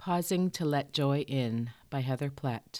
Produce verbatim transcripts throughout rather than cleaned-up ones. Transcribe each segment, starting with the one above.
Pausing to Let Joy In by Heather Plett.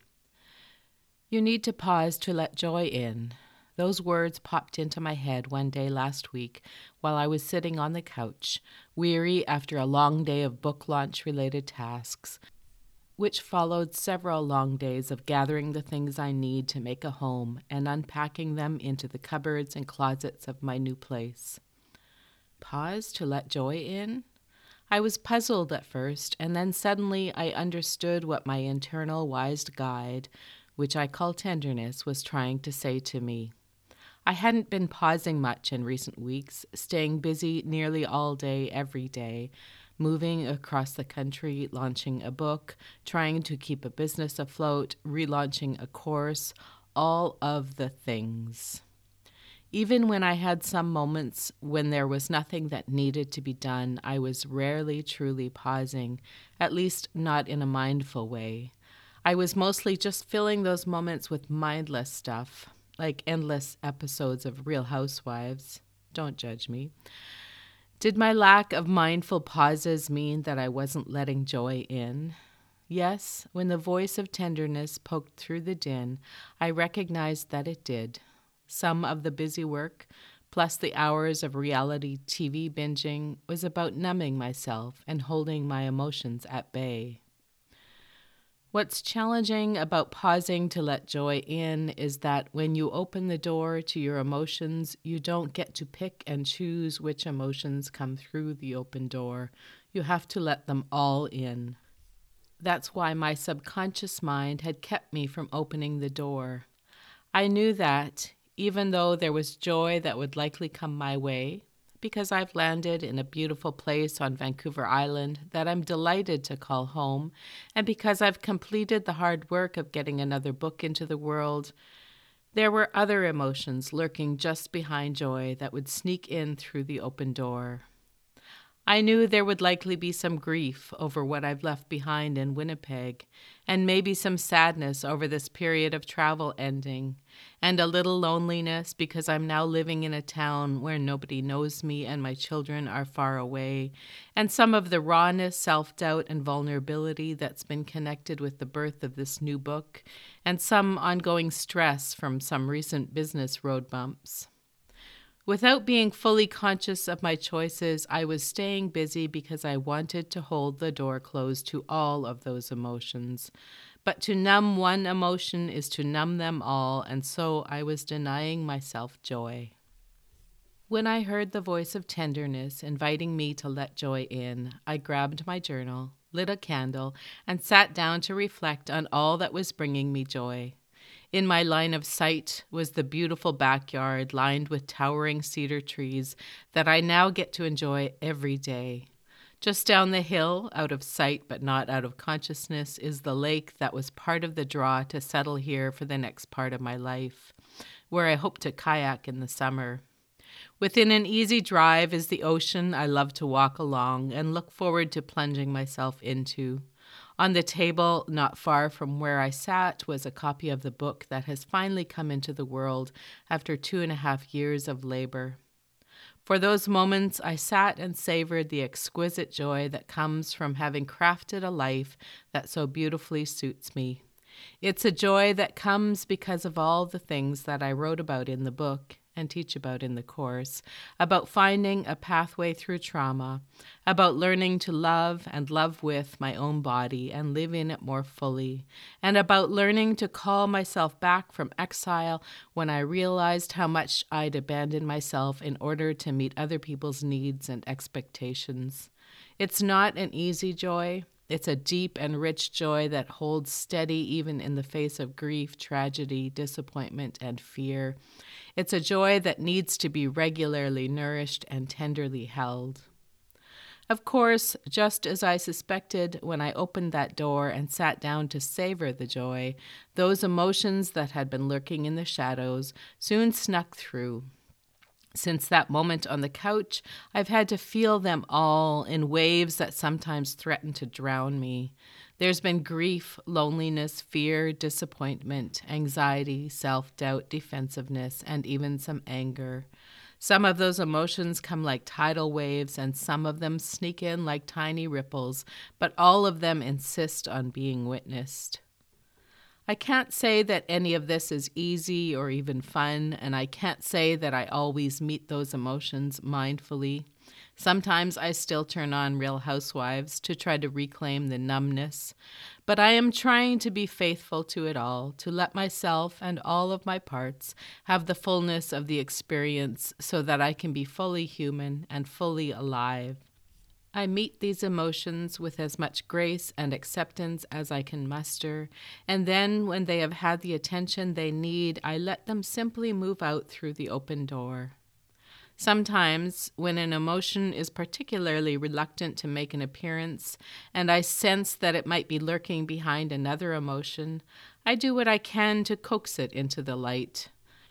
You need to pause to let joy in. Those words popped into my head one day last week while I was sitting on the couch, weary after a long day of book launch-related tasks, which followed several long days of gathering the things I need to make a home and unpacking them into the cupboards and closets of my new place. Pause to let joy in? I was puzzled at first, and then suddenly I understood what my internal wise guide, which I call tenderness, was trying to say to me. I hadn't been pausing much in recent weeks, staying busy nearly all day, every day, moving across the country, launching a book, trying to keep a business afloat, relaunching a course, all of the things. Even when I had some moments when there was nothing that needed to be done, I was rarely truly pausing, at least not in a mindful way. I was mostly just filling those moments with mindless stuff, like endless episodes of Real Housewives. Don't judge me. Did my lack of mindful pauses mean that I wasn't letting joy in? Yes, when the voice of tenderness poked through the din, I recognized that it did. Some of the busy work, plus the hours of reality T V binging, was about numbing myself and holding my emotions at bay. What's challenging about pausing to let joy in is that when you open the door to your emotions, you don't get to pick and choose which emotions come through the open door. You have to let them all in. That's why my subconscious mind had kept me from opening the door. I knew that, even though there was joy that would likely come my way, because I've landed in a beautiful place on Vancouver Island that I'm delighted to call home, and because I've completed the hard work of getting another book into the world, there were other emotions lurking just behind joy that would sneak in through the open door. I knew there would likely be some grief over what I've left behind in Winnipeg, and maybe some sadness over this period of travel ending, and a little loneliness because I'm now living in a town where nobody knows me and my children are far away, and some of the rawness, self-doubt, and vulnerability that's been connected with the birth of this new book, and some ongoing stress from some recent business road bumps. Without being fully conscious of my choices, I was staying busy because I wanted to hold the door closed to all of those emotions. But to numb one emotion is to numb them all, and so I was denying myself joy. When I heard the voice of tenderness inviting me to let joy in, I grabbed my journal, lit a candle, and sat down to reflect on all that was bringing me joy. In my line of sight was the beautiful backyard lined with towering cedar trees that I now get to enjoy every day. Just down the hill, out of sight but not out of consciousness, is the lake that was part of the draw to settle here for the next part of my life, where I hope to kayak in the summer. Within an easy drive is the ocean I love to walk along and look forward to plunging myself into. On the table, not far from where I sat, was a copy of the book that has finally come into the world after two and a half years of labor. For those moments, I sat and savored the exquisite joy that comes from having crafted a life that so beautifully suits me. It's a joy that comes because of all the things that I wrote about in the book and teach about in the course, about finding a pathway through trauma, about learning to love and love with my own body and live in it more fully, and about learning to call myself back from exile when I realized how much I'd abandoned myself in order to meet other people's needs and expectations. It's not an easy joy. It's a deep and rich joy that holds steady even in the face of grief, tragedy, disappointment, and fear. It's a joy that needs to be regularly nourished and tenderly held. Of course, just as I suspected when I opened that door and sat down to savor the joy, those emotions that had been lurking in the shadows soon snuck through. Since that moment on the couch, I've had to feel them all in waves that sometimes threaten to drown me. There's been grief, loneliness, fear, disappointment, anxiety, self-doubt, defensiveness, and even some anger. Some of those emotions come like tidal waves, and some of them sneak in like tiny ripples, but all of them insist on being witnessed. I can't say that any of this is easy or even fun, and I can't say that I always meet those emotions mindfully. Sometimes I still turn on Real Housewives to try to reclaim the numbness, but I am trying to be faithful to it all, to let myself and all of my parts have the fullness of the experience so that I can be fully human and fully alive. I meet these emotions with as much grace and acceptance as I can muster, and then when they have had the attention they need, I let them simply move out through the open door. Sometimes, when an emotion is particularly reluctant to make an appearance, and I sense that it might be lurking behind another emotion, I do what I can to coax it into the light.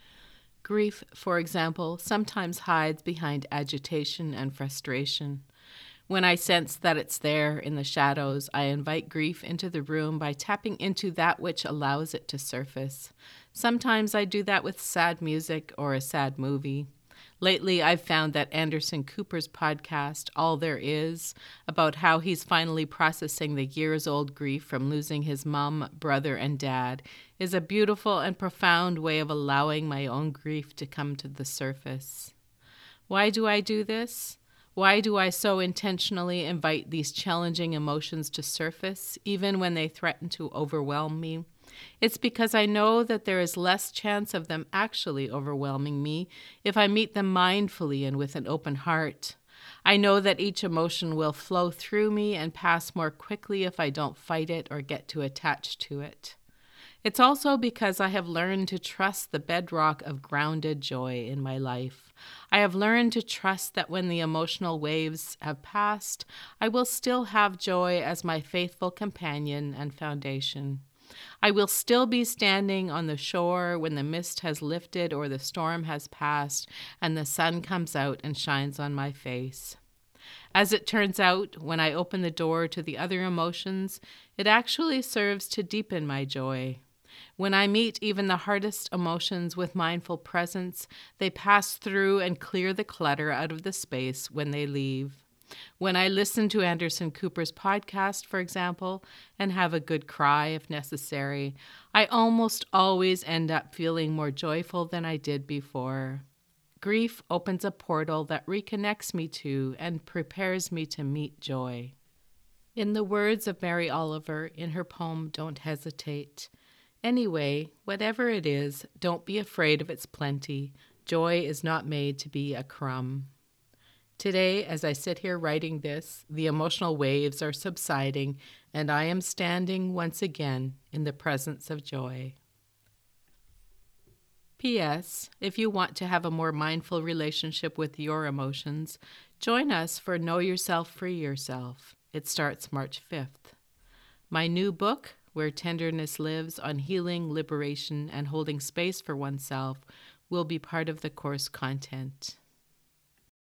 Grief, for example, sometimes hides behind agitation and frustration. When I sense that it's there in the shadows, I invite grief into the room by tapping into that which allows it to surface. Sometimes I do that with sad music or a sad movie. Lately, I've found that Anderson Cooper's podcast, All There Is, about how he's finally processing the years-old grief from losing his mom, brother, and dad, is a beautiful and profound way of allowing my own grief to come to the surface. Why do I do this? Why do I so intentionally invite these challenging emotions to surface, even when they threaten to overwhelm me? It's because I know that there is less chance of them actually overwhelming me if I meet them mindfully and with an open heart. I know that each emotion will flow through me and pass more quickly if I don't fight it or get too attached to it. It's also because I have learned to trust the bedrock of grounded joy in my life. I have learned to trust that when the emotional waves have passed, I will still have joy as my faithful companion and foundation. I will still be standing on the shore when the mist has lifted or the storm has passed and the sun comes out and shines on my face. As it turns out, when I open the door to the other emotions, it actually serves to deepen my joy. When I meet even the hardest emotions with mindful presence, they pass through and clear the clutter out of the space when they leave. When I listen to Anderson Cooper's podcast, for example, and have a good cry if necessary, I almost always end up feeling more joyful than I did before. Grief opens a portal that reconnects me to and prepares me to meet joy. In the words of Mary Oliver in her poem, Don't Hesitate, anyway, whatever it is, don't be afraid of its plenty. Joy is not made to be a crumb. Today, as I sit here writing this, the emotional waves are subsiding, and I am standing once again in the presence of joy. P S. If you want to have a more mindful relationship with your emotions, join us for Know Yourself, Free Yourself. It starts March fifth. My new book, Where Tenderness Lives, on healing, liberation, and holding space for oneself, will be part of the course content.